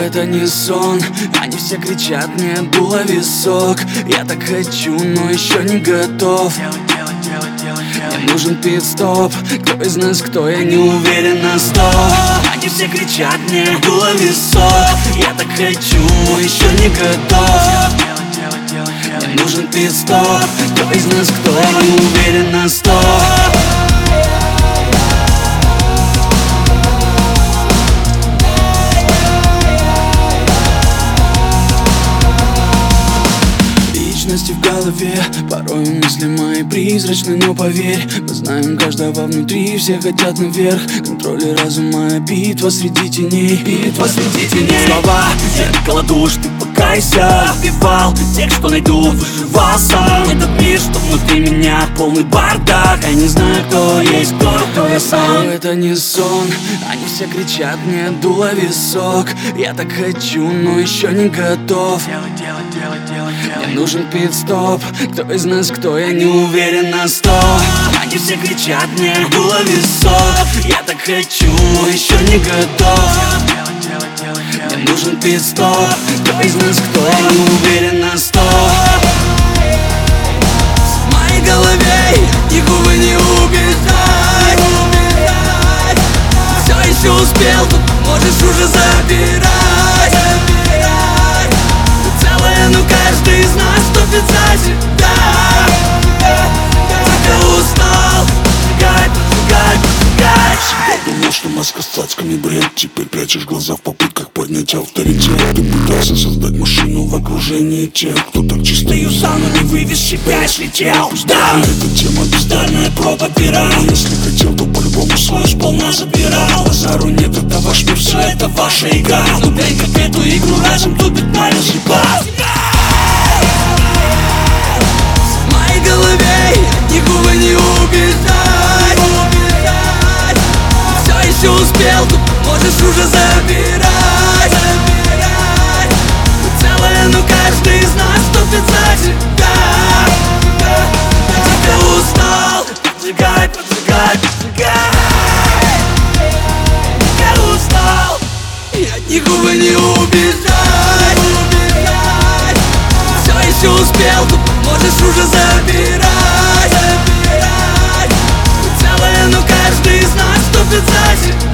это не сон. Они все кричат, мне дуло висок. Я так хочу, но еще не готов. Мне нужен пит-стоп. Кто из нас кто, я не уверен на 100. Они все кричат, мне дуло висок. Я так хочу, но еще не готов. Мне нужен пит-стоп. Кто из нас кто, я не уверен на 100. В голове порой мысли мои призрачны, но поверь, мы знаем каждого внутри, все хотят наверх. Контроль и разум, моя битва среди теней. Битва среди теней. Слова, зеркало душ, ты покайся. Вбивал тех, что найду, выживал сам. Этот мир, что внутри меня, полный бардак. Я не знаю, кто есть кто я сам. Это не сон, они все кричат, мне дуло висок. Я так хочу, но еще не готов. Мне нужен пит-стоп. Кто из нас кто, я не уверен на 100. Они все кричат, мне дуло висок. Я так хочу, но еще не готов. Мне нужен пит-стоп. Кто из нас кто, я не уверен на 100. В моей голове никого не убеждать. Все еще успел, тут можешь уже забирать. Ну каждый из нас топит за себя. Только устал, поджигай, поджигай, поджигай. Думал, что маска с цацками бред. Теперь прячешь глаза в попытках поднять авторитет. Ты пытался создать машину в окружении тех, кто так чисто Ты усану не вывез себя и слетел. Да, эта тема бездарная проба пера. Если хотел, то по-любому свою сполна забирал. Базару нет, это ваш мир, все это ваша игра. Ну блин, как эту игру разум тупит на лежебах. В моей голове никого не убеждать. Все еще успел, тут можешь уже забирать. Ты целая, но каждый из нас топит за тебя. Дико устал, поджигай, поджигай, поджигай. Дико устал, и от никого не убежать. Все еще успел, тут можешь уже забирать. Ты целая, но каждый из нас топит за себя.